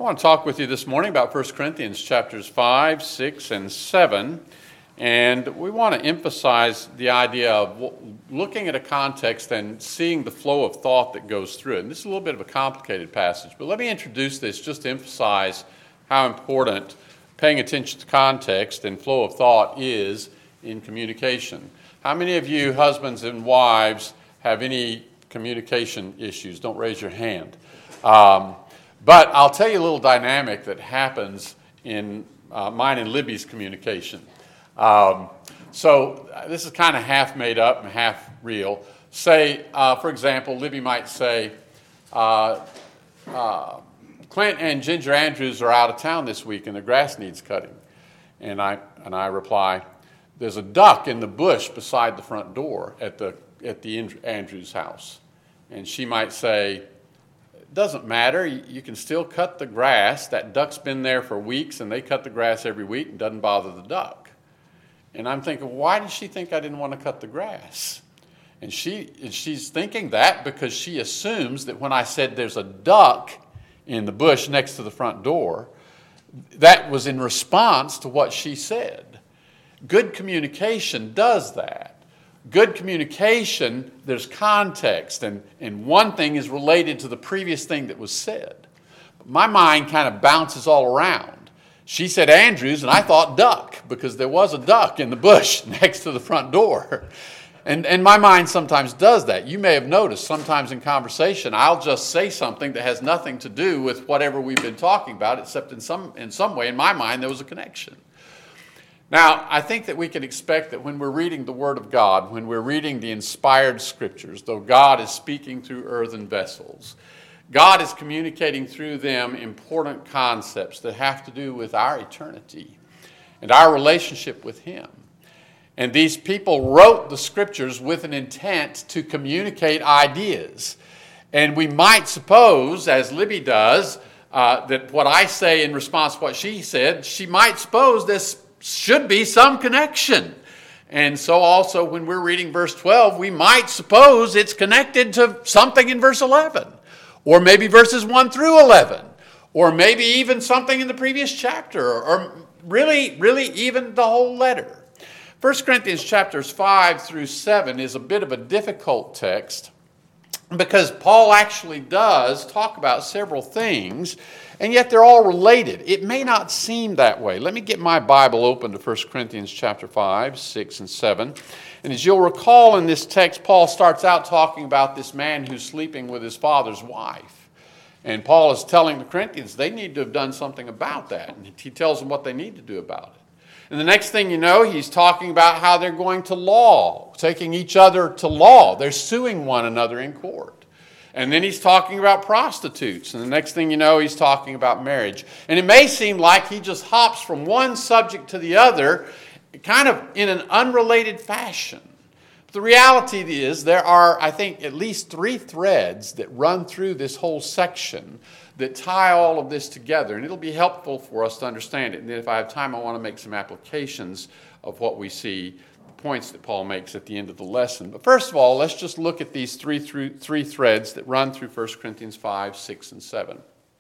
I want to talk with you this morning about 1 Corinthians chapters 5, 6, and 7. And we want to emphasize the idea of looking at a context and seeing the flow of thought that goes through it. And this is a little bit of a complicated passage, but let me introduce this just to emphasize how important paying attention to context and flow of thought is in communication. How many of you husbands and wives have any communication issues? Don't raise your hand. But I'll tell you a little dynamic that happens in mine and Libby's communication. So this is kind of half made up and half real. Say, for example, Libby might say, Clint and Ginger Andrews are out of town this week and the grass needs cutting. And I reply, there's a duck in the bush beside the front door at the Andrews house. And she might say, doesn't matter, you can still cut the grass. That duck's been there for weeks and they cut the grass every week and doesn't bother the duck. And I'm thinking, why did she think I didn't want to cut the grass? And she's thinking that because she assumes that when I said there's a duck in the bush next to the front door, that was in response to what she said. Good communication does that. Good communication, there's context, and one thing is related to the previous thing that was said. But my mind kind of bounces all around. She said Andrews, and I thought duck, because there was a duck in the bush next to the front door. And my mind sometimes does that. You may have noticed sometimes in conversation, I'll just say something that has nothing to do with whatever we've been talking about, except in some way in my mind there was a connection. Now, I think that we can expect that when we're reading the Word of God, when we're reading the inspired Scriptures, though God is speaking through earthen vessels, God is communicating through them important concepts that have to do with our eternity and our relationship with Him. And these people wrote the Scriptures with an intent to communicate ideas. And we might suppose, as Libby does, that what I say in response to what she said, she might suppose this should be some connection. And so also when we're reading verse 12, we might suppose it's connected to something in verse 11, or maybe verses 1 through 11, or maybe even something in the previous chapter, or really even the whole letter. 1 Corinthians chapters 5 through 7 is a bit of a difficult text because Paul actually does talk about several things, and yet they're all related. It may not seem that way. Let me get my Bible open to 1 Corinthians chapter 5, 6, and 7. And as you'll recall in this text, Paul starts out talking about this man who's sleeping with his father's wife. And Paul is telling the Corinthians they need to have done something about that. And he tells them what they need to do about it. And the next thing you know, he's talking about how they're going to law, taking each other to law. They're suing one another in court. And then he's talking about prostitutes. And the next thing you know, he's talking about marriage. And it may seem like he just hops from one subject to the other, kind of in an unrelated fashion. But the reality is there are, I think, at least 3 threads that run through this whole section that tie all of this together. And it'll be helpful for us to understand it. And then if I have time, I want to make some applications of what we see, points that Paul makes at the end of the lesson. But first of all, let's just look at these three threads that run through 1 Corinthians 5, 6, and 7.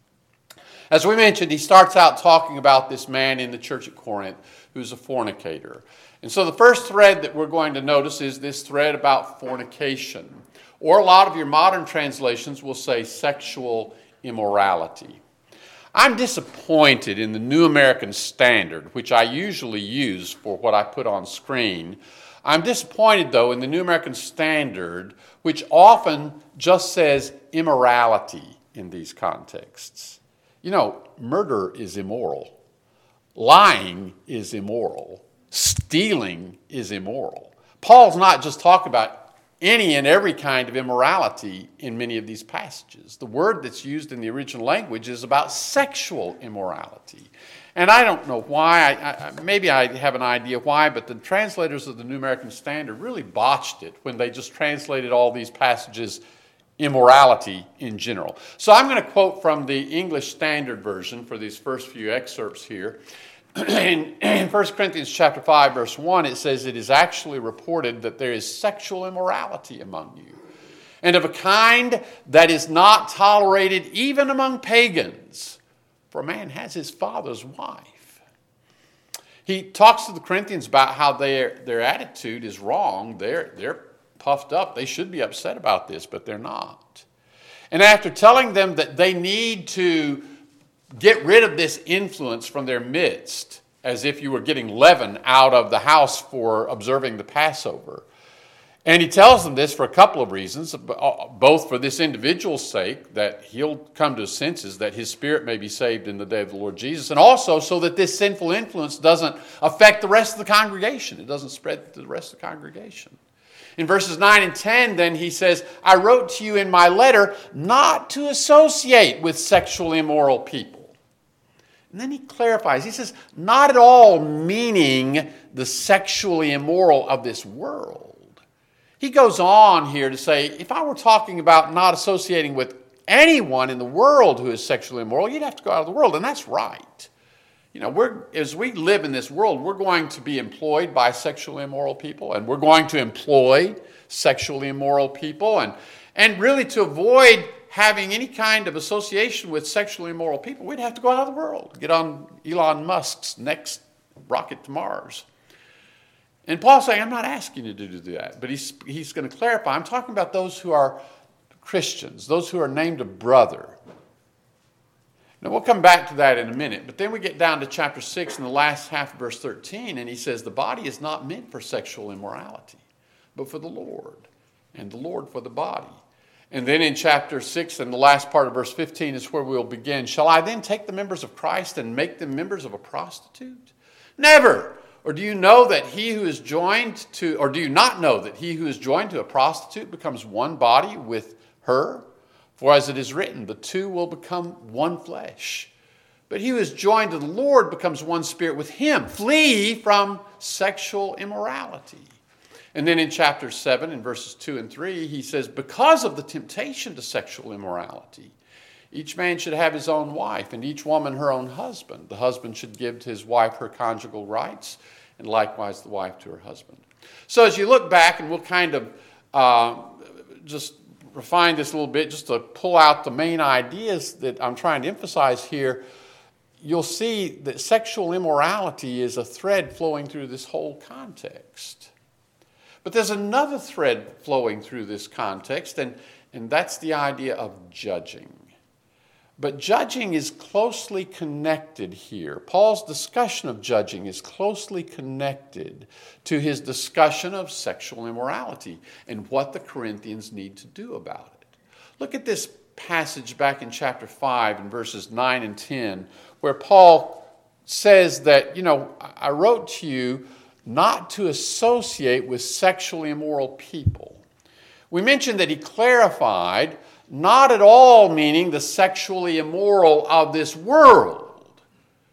As we mentioned, he starts out talking about this man in the church at Corinth who's a fornicator. And so the first thread that we're going to notice is this thread about fornication. Or a lot of your modern translations will say sexual immorality. I'm disappointed in the New American Standard, which I usually use for what I put on screen. I'm disappointed, though, in the New American Standard, which often just says immorality in these contexts. You know, murder is immoral. Lying is immoral. Stealing is immoral. Paul's not just talking about any and every kind of immorality in many of these passages. The word that's used in the original language is about sexual immorality. And I don't know why, maybe I have an idea why, but the translators of the New American Standard really botched it when they just translated all these passages immorality in general. So I'm going to quote from the English Standard Version for these first few excerpts here. In 1 Corinthians chapter 5, verse 1, it says, it is actually reported that there is sexual immorality among you, and of a kind that is not tolerated even among pagans, for a man has his father's wife. He talks to the Corinthians about how their attitude is wrong. They're puffed up. They should be upset about this, but they're not. And after telling them that they need to get rid of this influence from their midst, as if you were getting leaven out of the house for observing the Passover. And he tells them this for a couple of reasons, both for this individual's sake, that he'll come to his senses, that his spirit may be saved in the day of the Lord Jesus, and also so that this sinful influence doesn't affect the rest of the congregation. It doesn't spread to the rest of the congregation. In verses 9 and 10, then he says, I wrote to you in my letter not to associate with sexually immoral people. And then he clarifies. He says, not at all meaning the sexually immoral of this world. He goes on here to say, if I were talking about not associating with anyone in the world who is sexually immoral, you'd have to go out of the world, and that's right. As we live in this world, we're going to be employed by sexually immoral people, and we're going to employ sexually immoral people, and really to avoid having any kind of association with sexually immoral people, we'd have to go out of the world, get on Elon Musk's next rocket to Mars. And Paul's saying, I'm not asking you to do that, but he's going to clarify. I'm talking about those who are Christians, those who are named a brother. Now, we'll come back to that in a minute, but then we get down to chapter 6 and the last half of verse 13, and he says, the body is not meant for sexual immorality, but for the Lord, and the Lord for the body. And then in chapter 6 and the last part of verse 15 is where we'll begin. Shall I then take the members of Christ and make them members of a prostitute? Never! Or do you know that he who is joined to, or do you not know that he who is joined to a prostitute becomes one body with her? For as it is written, the two will become one flesh. But he who is joined to the Lord becomes one spirit with him. Flee from sexual immorality. And then in chapter 7, in verses 2 and 3, he says, because of the temptation to sexual immorality, each man should have his own wife, and each woman her own husband. The husband should give to his wife her conjugal rights, and likewise the wife to her husband. So as you look back, and we'll kind of just refine this a little bit, just to pull out the main ideas that I'm trying to emphasize here, you'll see that sexual immorality is a thread flowing through this whole context. But there's another thread flowing through this context, and that's the idea of judging. But judging is closely connected here. Paul's discussion of judging is closely connected to his discussion of sexual immorality and what the Corinthians need to do about it. Look at this passage back in chapter 5 in verses 9 and 10, where Paul says that, I wrote to you not to associate with sexually immoral people. We mentioned that he clarified, not at all meaning the sexually immoral of this world,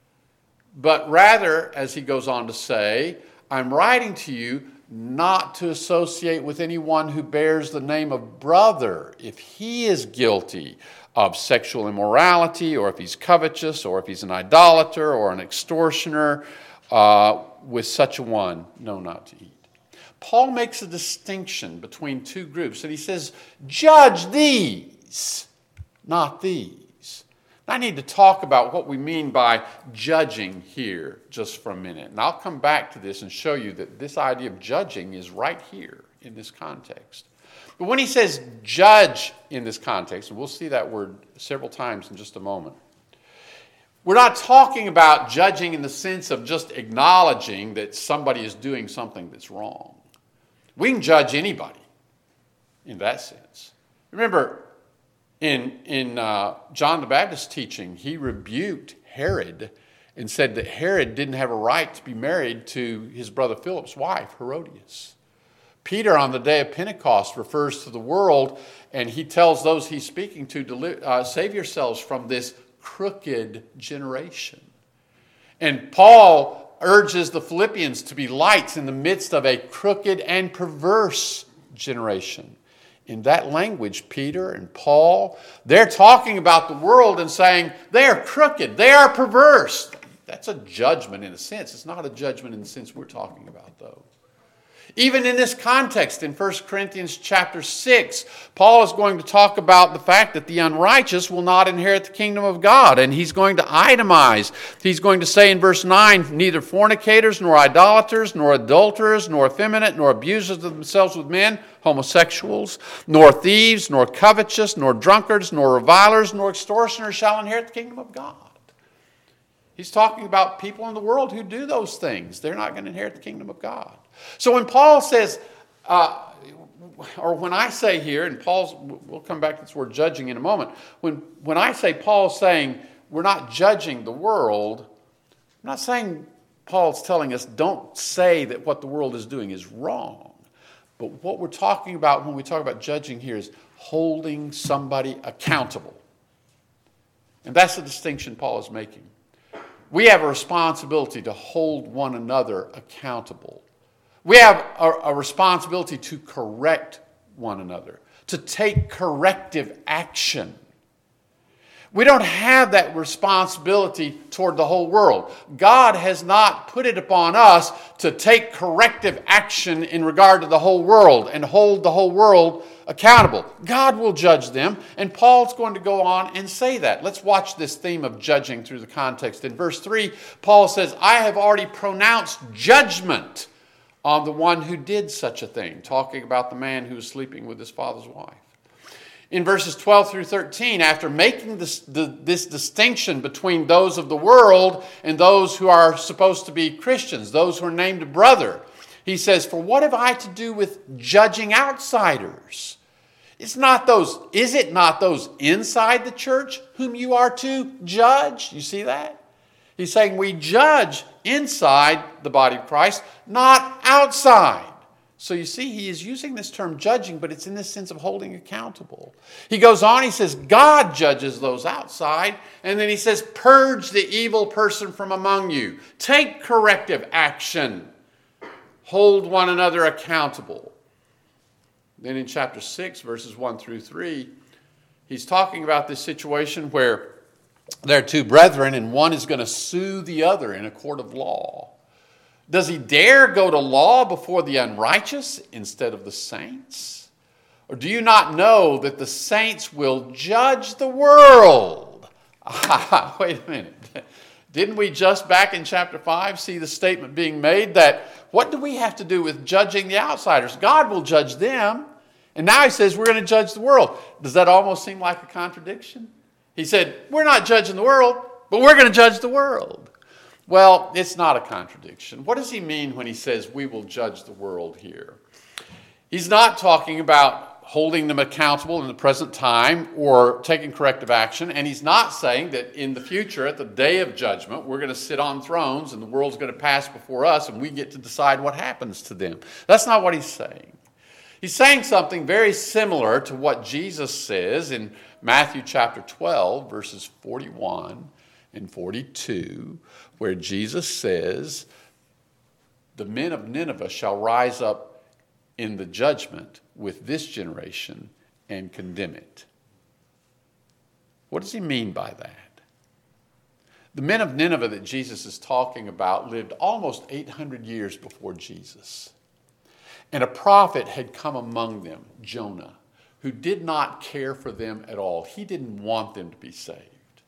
but rather, as he goes on to say, I'm writing to you not to associate with anyone who bears the name of brother if he is guilty of sexual immorality, or if he's covetous, or if he's an idolater or an extortioner. With such a one, no, not to eat. Paul makes a distinction between two groups, and he says, judge these, not these. I need to talk about what we mean by judging here just for a minute. And I'll come back to this and show you that this idea of judging is right here in this context. But when he says judge in this context, and we'll see that word several times in just a moment, we're not talking about judging in the sense of just acknowledging that somebody is doing something that's wrong. We can judge anybody in that sense. Remember, in John the Baptist's teaching, he rebuked Herod and said that Herod didn't have a right to be married to his brother Philip's wife, Herodias. Peter, on the day of Pentecost, refers to the world, and he tells those he's speaking to save yourselves from this crooked generation. And Paul urges the Philippians to be lights in the midst of a crooked and perverse generation. In that language, Peter and Paul, they're talking about the world and saying they are crooked, they are perverse. That's a judgment in a sense. It's not a judgment in the sense we're talking about, though. Even in this context, in 1 Corinthians chapter 6, Paul is going to talk about the fact that the unrighteous will not inherit the kingdom of God. And he's going to itemize. He's going to say in verse 9, neither fornicators, nor idolaters, nor adulterers, nor effeminate, nor abusers of themselves with men, homosexuals, nor thieves, nor covetous, nor drunkards, nor revilers, nor extortioners shall inherit the kingdom of God. He's talking about people in the world who do those things. They're not going to inherit the kingdom of God. So when Paul says, or when I say here, and we'll come back to this word judging in a moment. When I say Paul's saying we're not judging the world, I'm not saying Paul's telling us don't say that what the world is doing is wrong. But what we're talking about when we talk about judging here is holding somebody accountable. And that's the distinction Paul is making. We have a responsibility to hold one another accountable. We have a responsibility to correct one another, to take corrective action. We don't have that responsibility toward the whole world. God has not put it upon us to take corrective action in regard to the whole world and hold the whole world accountable. God will judge them, and Paul's going to go on and say that. Let's watch this theme of judging through the context. In verse 3, Paul says, I have already pronounced judgment on the one who did such a thing, talking about the man who was sleeping with his father's wife. In verses 12 through 13, after making this distinction between those of the world and those who are supposed to be Christians, those who are named brother, he says, for what have I to do with judging outsiders? Is it not those inside the church whom you are to judge? You see that? He's saying we judge inside the body of Christ, not outside. So you see, he is using this term judging, but it's in this sense of holding accountable. He goes on, he says, God judges those outside. And then he says, purge the evil person from among you. Take corrective action. Hold one another accountable. Then in chapter 6, verses 1 through 3, he's talking about this situation where there are two brethren, and one is going to sue the other in a court of law. Does he dare go to law before the unrighteous instead of the saints? Or do you not know that the saints will judge the world? Wait a minute. Didn't we just back in chapter 5 see the statement being made that what do we have to do with judging the outsiders? God will judge them. And now he says we're going to judge the world. Does that almost seem like a contradiction? He said, we're not judging the world, but we're going to judge the world. Well, it's not a contradiction. What does he mean when he says we will judge the world here? He's not talking about holding them accountable in the present time or taking corrective action. And he's not saying that in the future, at the day of judgment, we're going to sit on thrones and the world's going to pass before us and we get to decide what happens to them. That's not what he's saying. He's saying something very similar to what Jesus says in Matthew chapter 12, verses 41 and 42, where Jesus says, the men of Nineveh shall rise up in the judgment with this generation and condemn it. What does he mean by that? The men of Nineveh that Jesus is talking about lived almost 800 years before Jesus. And a prophet had come among them, Jonah, who did not care for them at all. He didn't want them to be saved.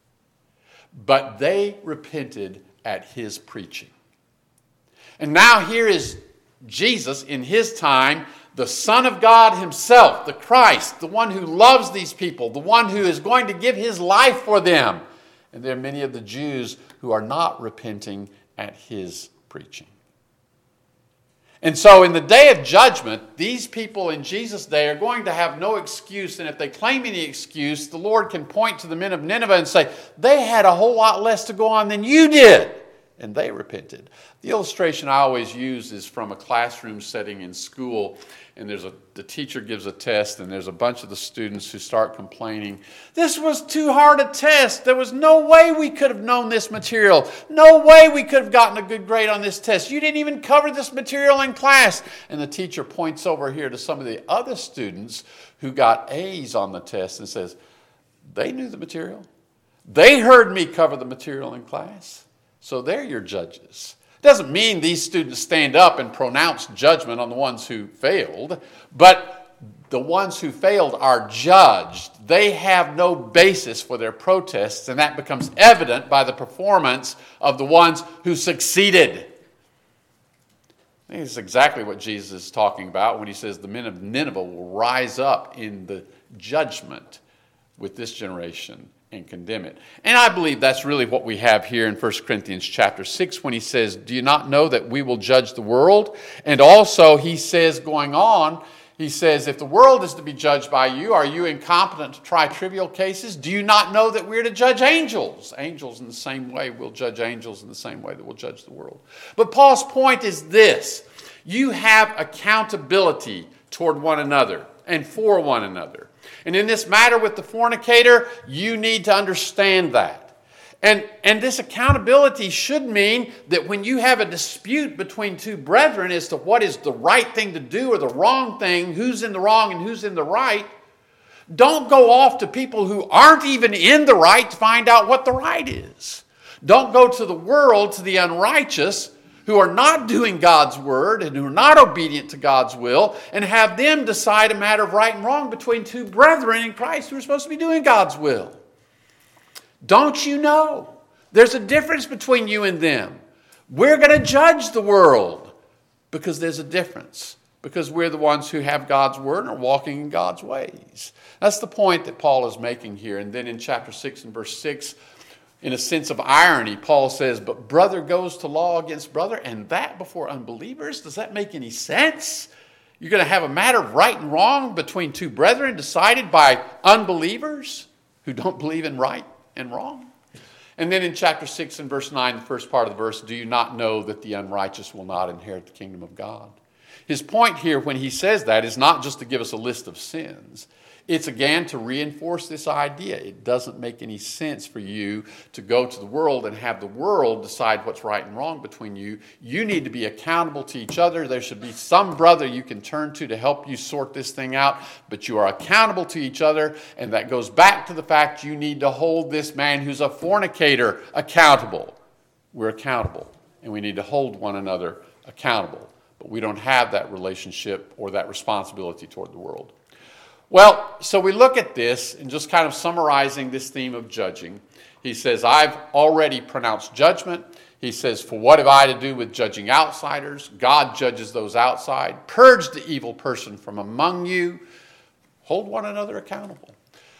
But they repented at his preaching. And now here is Jesus in his time, the Son of God himself, the Christ, the one who loves these people, the one who is going to give his life for them. And there are many of the Jews who are not repenting at his preaching. And so in the day of judgment, these people in Jesus' day are going to have no excuse. And if they claim any excuse, the Lord can point to the men of Nineveh and say, they had a whole lot less to go on than you did. And they repented. The illustration I always use is from a classroom setting in school. And the teacher gives a test, and there's a bunch of the students who start complaining. This was too hard a test. There was no way we could have known this material. No way we could have gotten a good grade on this test. You didn't even cover this material in class. And the teacher points over here to some of the other students who got A's on the test and says, they knew the material. They heard me cover the material in class. So they're your judges. Doesn't mean these students stand up and pronounce judgment on the ones who failed, but the ones who failed are judged. They have no basis for their protests, and that becomes evident by the performance of the ones who succeeded. I think it's exactly what Jesus is talking about when he says the men of Nineveh will rise up in the judgment with this generation and condemn it. And I believe that's really what we have here in 1 Corinthians chapter 6 when he says, do you not know that we will judge the world? And also he says, going on, he says, if the world is to be judged by you, are you incompetent to try trivial cases? Do you not know that we're to judge angels? Angels in the same way, we'll judge angels in the same way that we'll judge the world. But Paul's point is this: you have accountability toward one another and for one another. And in this matter with the fornicator, you need to understand that. And this accountability should mean that when you have a dispute between two brethren as to what is the right thing to do or the wrong thing, who's in the wrong and who's in the right, don't go off to people who aren't even in the right to find out what the right is. Don't go to the world, to the unrighteous, who are not doing God's word and who are not obedient to God's will, and have them decide a matter of right and wrong between two brethren in Christ who are supposed to be doing God's will. Don't you know? There's a difference between you and them. We're going to judge the world because there's a difference. Because we're the ones who have God's word and are walking in God's ways. That's the point that Paul is making here. And then in chapter 6 and verse 6, in a sense of irony, Paul says, but brother goes to law against brother, and that before unbelievers? Does that make any sense? You're going to have a matter of right and wrong between two brethren decided by unbelievers who don't believe in right and wrong? And then in chapter 6 and verse 9, the first part of the verse, do you not know that the unrighteous will not inherit the kingdom of God? His point here when he says that is not just to give us a list of sins. It's again to reinforce this idea. It doesn't make any sense for you to go to the world and have the world decide what's right and wrong between you. You need to be accountable to each other. There should be some brother you can turn to help you sort this thing out, but you are accountable to each other, and that goes back to the fact you need to hold this man who's a fornicator accountable. We're accountable, and we need to hold one another accountable, but we don't have that relationship or that responsibility toward the world. Well, so we look at this and just kind of summarizing this theme of judging. He says, I've already pronounced judgment. He says, for what have I to do with judging outsiders? God judges those outside. Purge the evil person from among you. Hold one another accountable.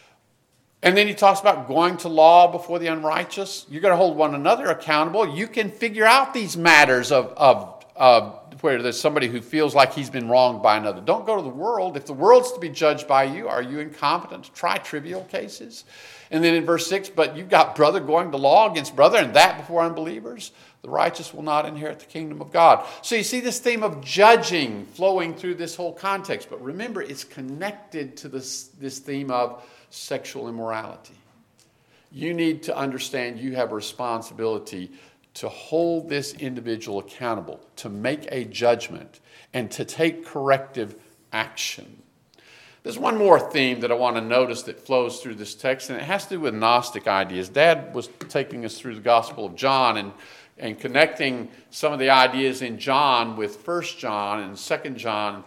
And then he talks about going to law before the unrighteous. You're going to hold one another accountable. You can figure out these matters of where there's somebody who feels like he's been wronged by another. Don't go to the world. If the world's to be judged by you, are you incompetent to try trivial cases? And then in verse 6, but you've got brother going to law against brother, and that before unbelievers. The righteous will not inherit the kingdom of God. So you see this theme of judging flowing through this whole context. But remember, it's connected to this theme of sexual immorality. You need to understand you have a responsibility to hold this individual accountable, to make a judgment, and to take corrective action. There's one more theme that I want to notice that flows through this text, and it has to do with Gnostic ideas. Dad was taking us through the Gospel of John and connecting some of the ideas in John with 1 John and 2 John,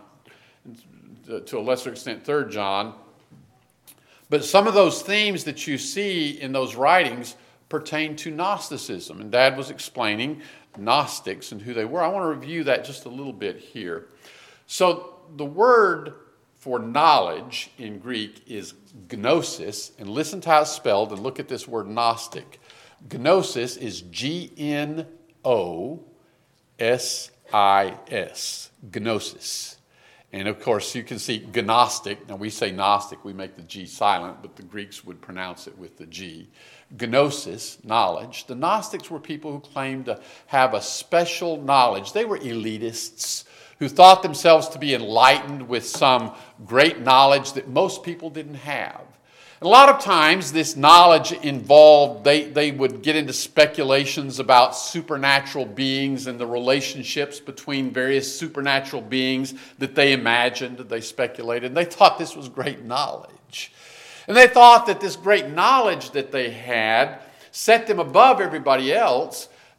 to a lesser extent 3 John. But some of those themes that you see in those writings pertain to Gnosticism. And Dad was explaining Gnostics and who they were. I want to review that just a little bit here. So the word for knowledge in Greek is gnosis. And listen to how it's spelled and look at this word Gnostic. Gnosis is Gnosis. Gnosis. And of course, you can see Gnostic. Now we say Gnostic, we make the G silent, but the Greeks would pronounce it with the G. Gnosis, knowledge. The Gnostics were people who claimed to have a special knowledge. They were elitists who thought themselves to be enlightened with some great knowledge that most people didn't have. And a lot of times this knowledge involved, they would get into speculations about supernatural beings and the relationships between various supernatural beings that they imagined, they speculated, and they thought this was great knowledge. And they thought that this great knowledge that they had set them above everybody else,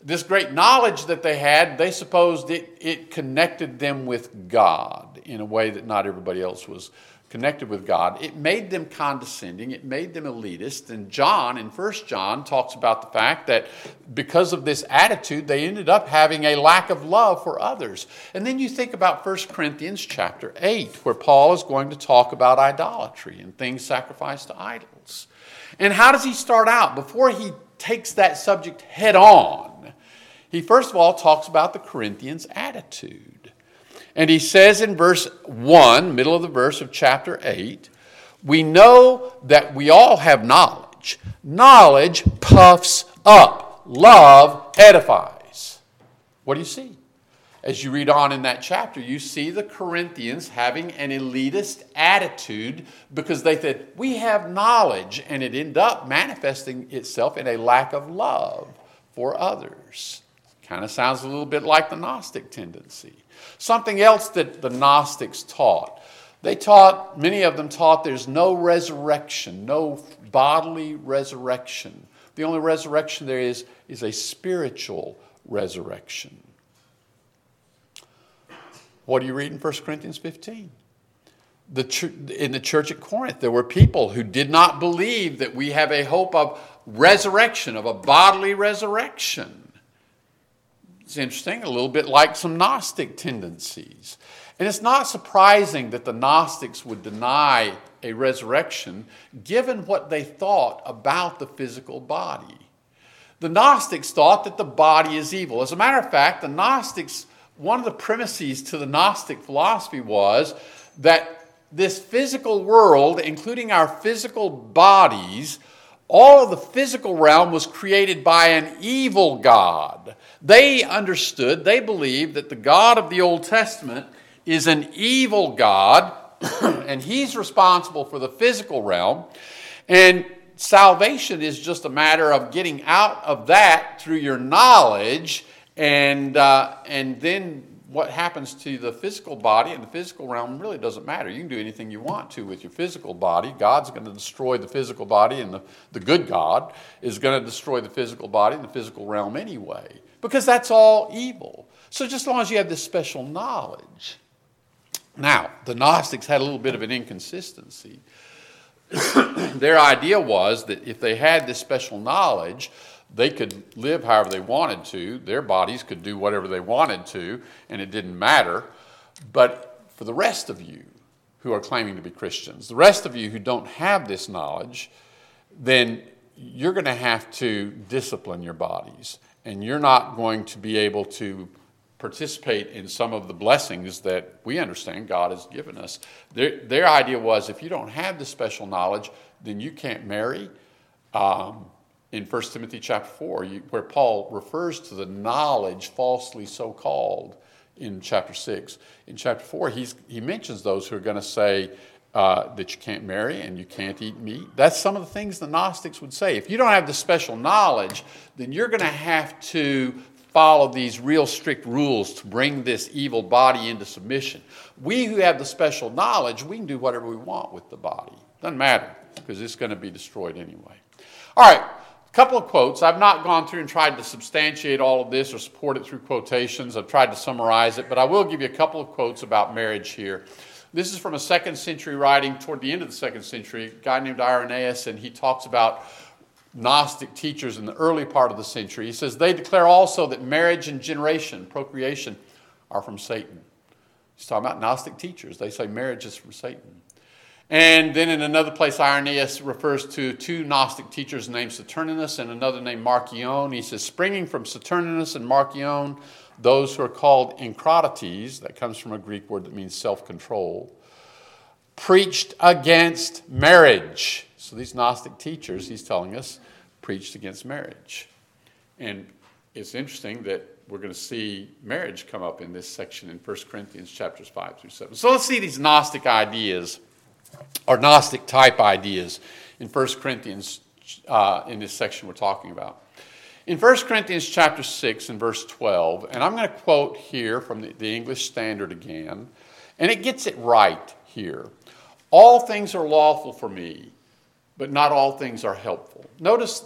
This great knowledge that they had, they supposed it connected them with God in a way that not everybody else was connected with God. It made them condescending. It made them elitist. And John, in 1 John, talks about the fact that because of this attitude, they ended up having a lack of love for others. And then you think about 1 Corinthians chapter 8, where Paul is going to talk about idolatry and things sacrificed to idols. And how does he start out? Before he takes that subject head on, he first of all talks about the Corinthians' attitude. And he says in verse 1, middle of the verse of chapter 8, we know that we all have knowledge. Knowledge puffs up. Love edifies. What do you see? As you read on in that chapter, you see the Corinthians having an elitist attitude because they said, we have knowledge, and it ended up manifesting itself in a lack of love for others. Kind of sounds a little bit like the Gnostic tendency. Something else that the Gnostics taught. Many of them taught there's no resurrection, no bodily resurrection. The only resurrection there is a spiritual resurrection. What do you read in 1 Corinthians 15? In the church at Corinth, there were people who did not believe that we have a hope of resurrection, of a bodily resurrection. It's interesting, a little bit like some Gnostic tendencies. And it's not surprising that the Gnostics would deny a resurrection given what they thought about the physical body. The Gnostics thought that the body is evil. As a matter of fact, the Gnostics, one of the premises to the Gnostic philosophy was that this physical world, including our physical bodies, all of the physical realm was created by an evil God. They understood, they believed that the God of the Old Testament is an evil God, and he's responsible for the physical realm. And salvation is just a matter of getting out of that through your knowledge, and then what happens to the physical body and the physical realm really doesn't matter. You can do anything you want to with your physical body. God's going to destroy the physical body, and the good God is going to destroy the physical body and the physical realm anyway, because that's all evil. So just as long as you have this special knowledge. Now, the Gnostics had a little bit of an inconsistency. Their idea was that if they had this special knowledge, they could live however they wanted to. Their bodies could do whatever they wanted to, and it didn't matter. But for the rest of you who are claiming to be Christians, the rest of you who don't have this knowledge, then you're going to have to discipline your bodies, and you're not going to be able to participate in some of the blessings that we understand God has given us. Their idea was, if you don't have this special knowledge, then you can't marry. In 1 Timothy chapter 4, where Paul refers to the knowledge falsely so called in chapter 6. In chapter 4, he mentions those who are going to say that you can't marry and you can't eat meat. That's some of the things the Gnostics would say. If you don't have the special knowledge, then you're going to have to follow these real strict rules to bring this evil body into submission. We who have the special knowledge, we can do whatever we want with the body. Doesn't matter, because it's going to be destroyed anyway. All right. Couple of quotes. I've not gone through and tried to substantiate all of this or support it through quotations. I've tried to summarize it, but I will give you a couple of quotes about marriage here. This is from a 2nd century writing toward the end of the 2nd century, a guy named Irenaeus, and he talks about Gnostic teachers in the early part of the century. He says, they declare also that marriage and generation, procreation, are from Satan. He's talking about Gnostic teachers. They say marriage is from Satan. And then in another place, Irenaeus refers to two Gnostic teachers named Saturninus and another named Marcion. He says, springing from Saturninus and Marcion, those who are called Encratites, that comes from a Greek word that means self-control, preached against marriage. So these Gnostic teachers, he's telling us, preached against marriage. And it's interesting that we're going to see marriage come up in this section in 1 Corinthians chapters 5 through 7. So let's see these Gnostic ideas, or Gnostic type ideas in 1 Corinthians in this section we're talking about. In 1 Corinthians chapter 6 and verse 12, and I'm going to quote here from the English Standard again, and it gets it right here. All things are lawful for me, but not all things are helpful. Notice that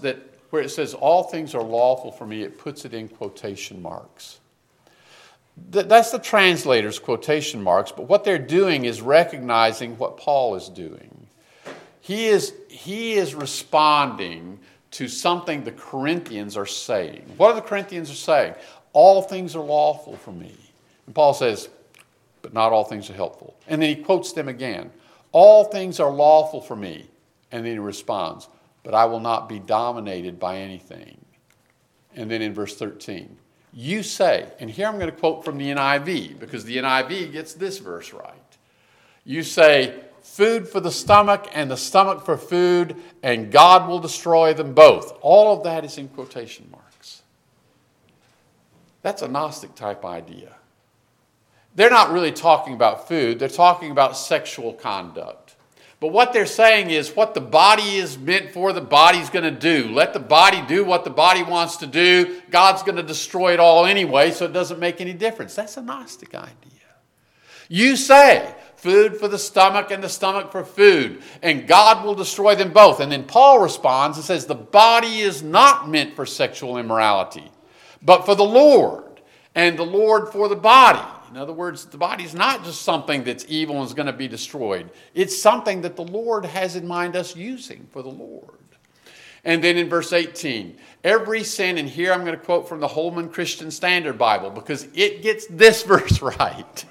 where it says all things are lawful for me, it puts it in quotation marks. That's the translator's quotation marks, but what they're doing is recognizing what Paul is doing. He is responding to something the Corinthians are saying. What are the Corinthians are saying? All things are lawful for me. And Paul says, but not all things are helpful. And then he quotes them again. All things are lawful for me. And then he responds, but I will not be dominated by anything. And then in verse 13, you say, and here I'm going to quote from the NIV, because the NIV gets this verse right. You say, food for the stomach and the stomach for food, and God will destroy them both. All of that is in quotation marks. That's a Gnostic type idea. They're not really talking about food. They're talking about sexual conduct. But what they're saying is what the body is meant for, the body's going to do. Let the body do what the body wants to do. God's going to destroy it all anyway, so it doesn't make any difference. That's a Gnostic idea. You say, food for the stomach and the stomach for food, and God will destroy them both. And then Paul responds and says, the body is not meant for sexual immorality, but for the Lord, and the Lord for the body. In other words, the body is not just something that's evil and is going to be destroyed. It's something that the Lord has in mind us using for the Lord. And then in verse 18, every sin, and here I'm going to quote from the Holman Christian Standard Bible because it gets this verse right.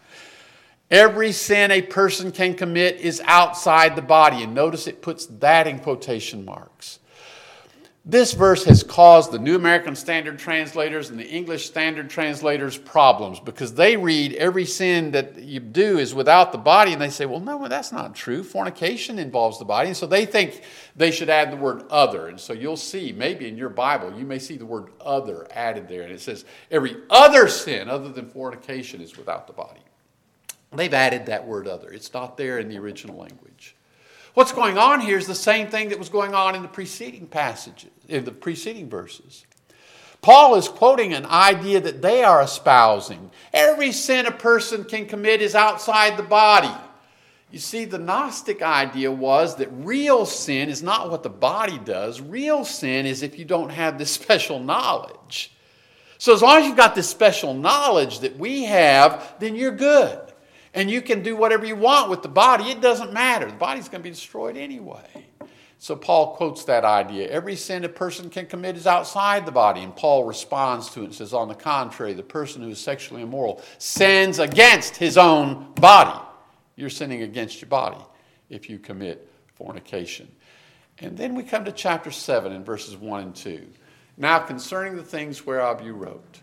Every sin a person can commit is outside the body. And notice it puts that in quotation marks. This verse has caused the New American Standard translators and the English Standard translators problems because they read every sin that you do is without the body, and they say, well, no, that's not true. Fornication involves the body. And so they think they should add the word other. And so you'll see, maybe in your Bible, you may see the word other added there. And it says, every other sin other than fornication is without the body. They've added that word other. It's not there in the original language. What's going on here is the same thing that was going on in the preceding passages, in the preceding verses. Paul is quoting an idea that they are espousing. Every sin a person can commit is outside the body. You see, the Gnostic idea was that real sin is not what the body does. Real sin is if you don't have this special knowledge. So as long as you've got this special knowledge that we have, then you're good. And you can do whatever you want with the body. It doesn't matter. The body's going to be destroyed anyway. So Paul quotes that idea. Every sin a person can commit is outside the body. And Paul responds to it and says, on the contrary, the person who is sexually immoral sins against his own body. You're sinning against your body if you commit fornication. And then we come to chapter 7 in verses 1 and 2. Now concerning the things whereof you wrote.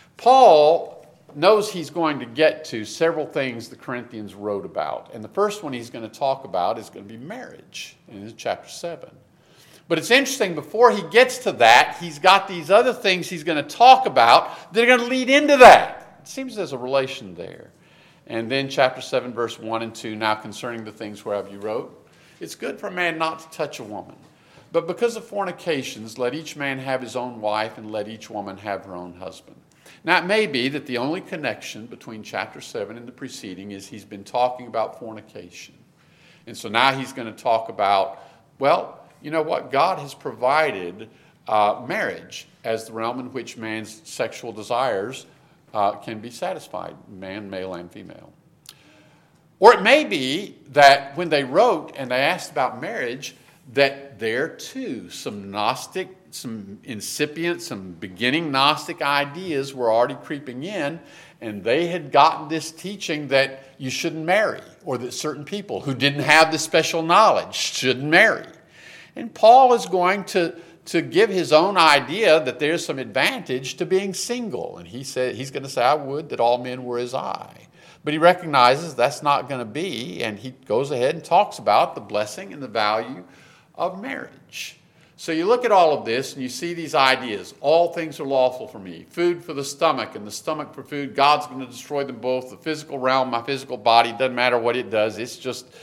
Paul knows he's going to get to several things the Corinthians wrote about. And the first one he's going to talk about is going to be marriage in chapter 7. But it's interesting, before he gets to that, he's got these other things he's going to talk about that are going to lead into that. It seems there's a relation there. And then chapter 7, verse 1 and 2, now concerning the things whereof you wrote, it's good for a man not to touch a woman. But because of fornications, let each man have his own wife, and let each woman have her own husband. Now, it may be that the only connection between chapter 7 and the preceding is he's been talking about fornication. And so now he's going to talk about, well, you know what? God has provided marriage as the realm in which man's sexual desires can be satisfied, man, male, and female. Or it may be that when they wrote and they asked about marriage, that there too, some incipient, some beginning Gnostic ideas were already creeping in, and they had gotten this teaching that you shouldn't marry, or that certain people who didn't have this special knowledge shouldn't marry. And Paul is going to give his own idea that there's some advantage to being single. And he's going to say, I would that all men were as I. But he recognizes that's not going to be, and he goes ahead and talks about the blessing and the value of marriage. So you look at all of this and you see these ideas. All things are lawful for me. Food for the stomach and the stomach for food. God's going to destroy them both. The physical realm, my physical body, doesn't matter what it does. It's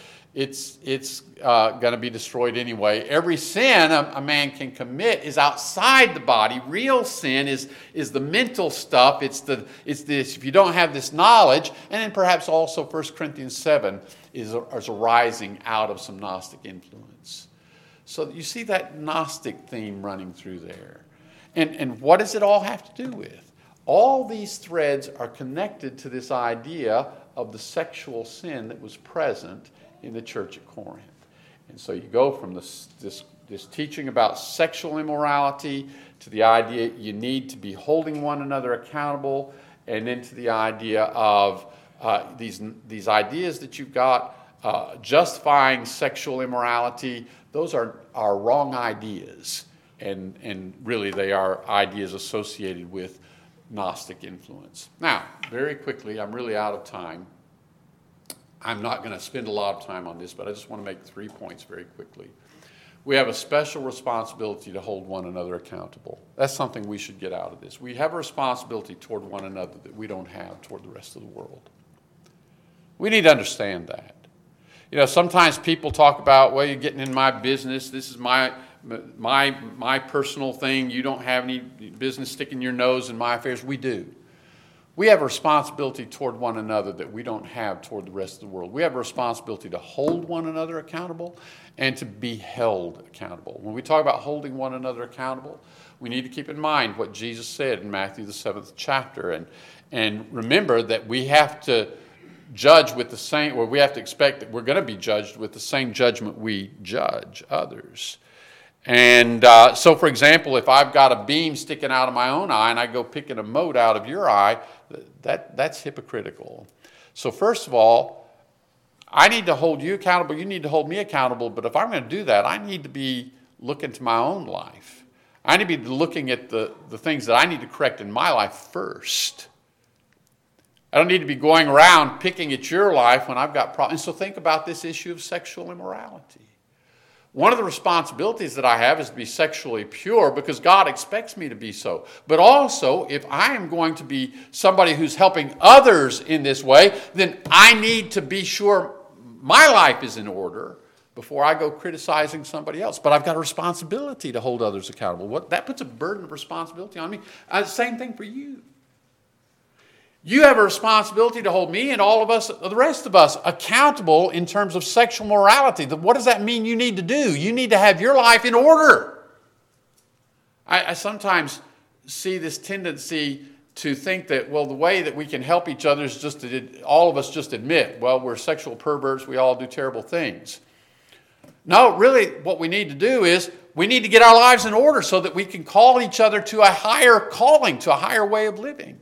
going to be destroyed anyway. Every sin a man can commit is outside the body. Real sin is the mental stuff. It's this, if you don't have this knowledge, and then perhaps also 1 Corinthians 7 is arising out of some Gnostic influence. So you see that Gnostic theme running through there. And what does it all have to do with? All these threads are connected to this idea of the sexual sin that was present in the church at Corinth. And so you go from this teaching about sexual immorality to the idea you need to be holding one another accountable, and then to the idea of these ideas that you've got justifying sexual immorality. Those are wrong ideas, and really they are ideas associated with Gnostic influence. Now, very quickly, I'm really out of time. I'm not going to spend a lot of time on this, but I just want to make 3 points very quickly. We have a special responsibility to hold one another accountable. That's something we should get out of this. We have a responsibility toward one another that we don't have toward the rest of the world. We need to understand that. You know, sometimes people talk about, well, you're getting in my business. This is my personal thing. You don't have any business sticking your nose in my affairs. We do. We have a responsibility toward one another that we don't have toward the rest of the world. We have a responsibility to hold one another accountable and to be held accountable. When we talk about holding one another accountable, we need to keep in mind what Jesus said in Matthew the 7th chapter. And remember that we have to judge with the same, or we have to expect that we're going to be judged with the same judgment we judge others. And so, for example, if I've got a beam sticking out of my own eye and I go picking a mote out of your eye, that's hypocritical. So first of all, I need to hold you accountable, you need to hold me accountable, but if I'm going to do that, I need to be looking to my own life. I need to be looking at the things that I need to correct in my life first. I don't need to be going around picking at your life when I've got problems. And so think about this issue of sexual immorality. One of the responsibilities that I have is to be sexually pure because God expects me to be so. But also, if I am going to be somebody who's helping others in this way, then I need to be sure my life is in order before I go criticizing somebody else. But I've got a responsibility to hold others accountable. That puts a burden of responsibility on me. Same thing for you. You have a responsibility to hold me and all of us, the rest of us, accountable in terms of sexual morality. What does that mean you need to do? You need to have your life in order. I sometimes see this tendency to think that, well, the way that we can help each other is just to all of us just admit, well, we're sexual perverts, we all do terrible things. No, really what we need to do is we need to get our lives in order so that we can call each other to a higher calling, to a higher way of living.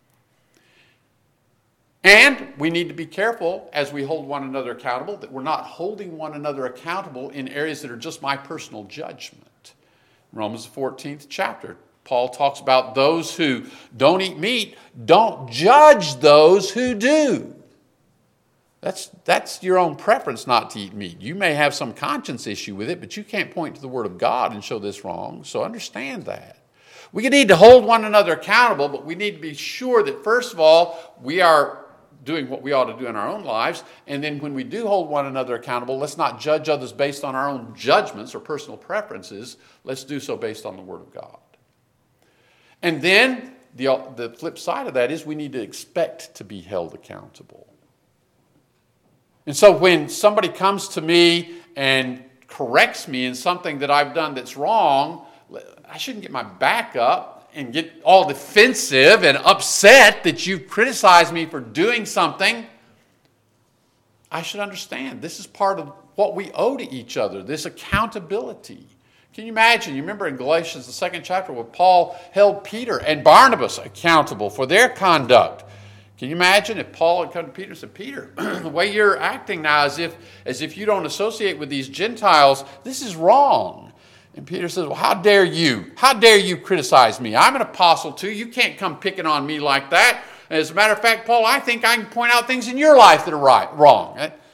And we need to be careful as we hold one another accountable that we're not holding one another accountable in areas that are just my personal judgment. Romans 14th chapter, Paul talks about those who don't eat meat, don't judge those who do. That's your own preference not to eat meat. You may have some conscience issue with it, but you can't point to the Word of God and show this wrong, so understand that. We need to hold one another accountable, but we need to be sure that, first of all, we are doing what we ought to do in our own lives. And then when we do hold one another accountable, let's not judge others based on our own judgments or personal preferences. Let's do so based on the Word of God. And then the flip side of that is we need to expect to be held accountable. And so when somebody comes to me and corrects me in something that I've done that's wrong, I shouldn't get my back up and get all defensive and upset that you've criticized me for doing something. I should understand this is part of what we owe to each other, this accountability. Can you imagine? You remember in Galatians, the 2nd chapter, where Paul held Peter and Barnabas accountable for their conduct. Can you imagine if Paul had come to Peter and said, Peter, the way you're acting now as if you don't associate with these Gentiles, this is wrong. And Peter says, well, how dare you? How dare you criticize me? I'm an apostle too. You can't come picking on me like that. As a matter of fact, Paul, I think I can point out things in your life that are wrong.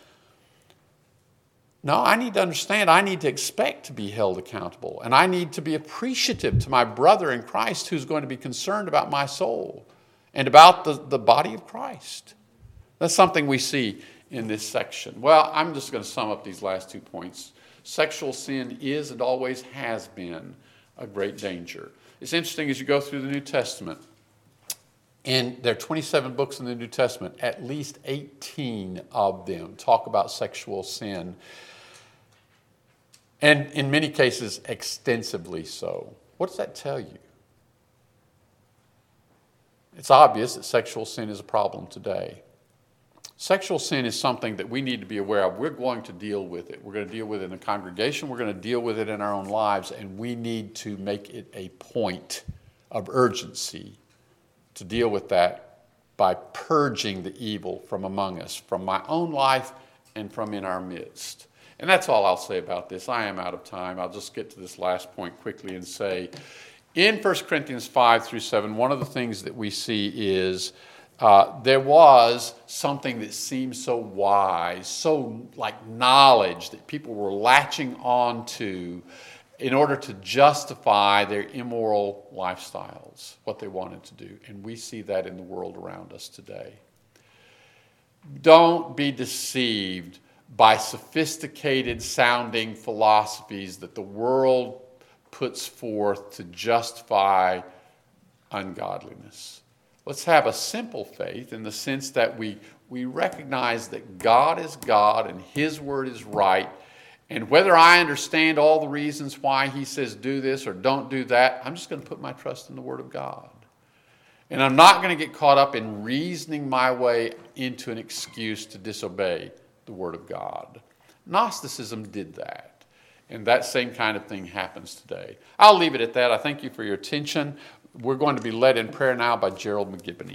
No, I need to understand. I need to expect to be held accountable. And I need to be appreciative to my brother in Christ who's going to be concerned about my soul and about the body of Christ. That's something we see in this section. Well, I'm just going to sum up these last 2 points. Sexual sin is and always has been a great danger. It's interesting as you go through the New Testament, and there are 27 books in the New Testament, at least 18 of them talk about sexual sin. And in many cases, extensively so. What does that tell you? It's obvious that sexual sin is a problem today. Sexual sin is something that we need to be aware of. We're going to deal with it. We're going to deal with it in the congregation. We're going to deal with it in our own lives. And we need to make it a point of urgency to deal with that by purging the evil from among us, from my own life and from in our midst. And that's all I'll say about this. I am out of time. I'll just get to this last point quickly and say, in 1 Corinthians 5 through 7, one of the things that we see is there was something that seemed so wise, so like knowledge that people were latching on to in order to justify their immoral lifestyles, what they wanted to do. And we see that in the world around us today. Don't be deceived by sophisticated sounding philosophies that the world puts forth to justify ungodliness. Let's have a simple faith in the sense that we recognize that God is God and His word is right. And whether I understand all the reasons why He says do this or don't do that, I'm just going to put my trust in the Word of God. And I'm not going to get caught up in reasoning my way into an excuse to disobey the Word of God. Gnosticism did that. And that same kind of thing happens today. I'll leave it at that. I thank you for your attention. We're going to be led in prayer now by Gerald McGibbon.